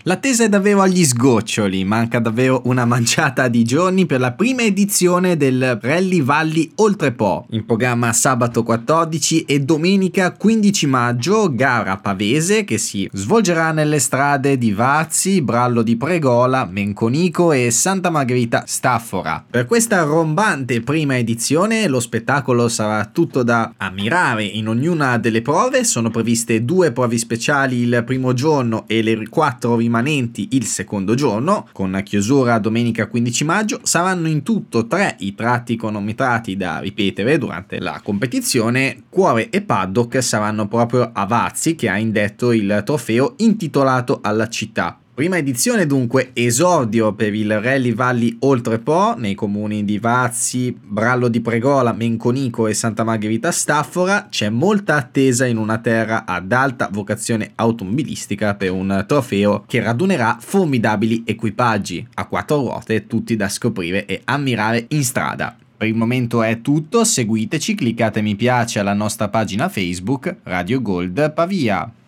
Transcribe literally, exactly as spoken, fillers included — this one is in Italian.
L'attesa è davvero agli sgoccioli, manca davvero una manciata di giorni per la prima edizione del Rally Valli Oltre Po, in programma sabato quattordici e domenica quindici maggio, gara pavese che si svolgerà nelle strade di Varzi, Brallo di Pregola, Menconico e Santa Margherita Staffora. Per questa rombante prima edizione lo spettacolo sarà tutto da ammirare. In ognuna delle prove sono previste due prove speciali il primo giorno e le quattro rimanenti il secondo giorno, con chiusura domenica quindici maggio. Saranno in tutto tre i tratti cronometrati da ripetere durante la competizione. Cuore e paddock saranno proprio a Varzi, che ha indetto il trofeo intitolato alla città. Prima edizione dunque, esordio per il Rally Valli Oltre Po nei comuni di Varzi, Brallo di Pregola, Menconico e Santa Margherita Staffora. C'è molta attesa in una terra ad alta vocazione automobilistica per un trofeo che radunerà formidabili equipaggi a quattro ruote, tutti da scoprire e ammirare in strada. Per il momento è tutto, seguiteci, cliccate mi piace alla nostra pagina Facebook Radio Gold Pavia.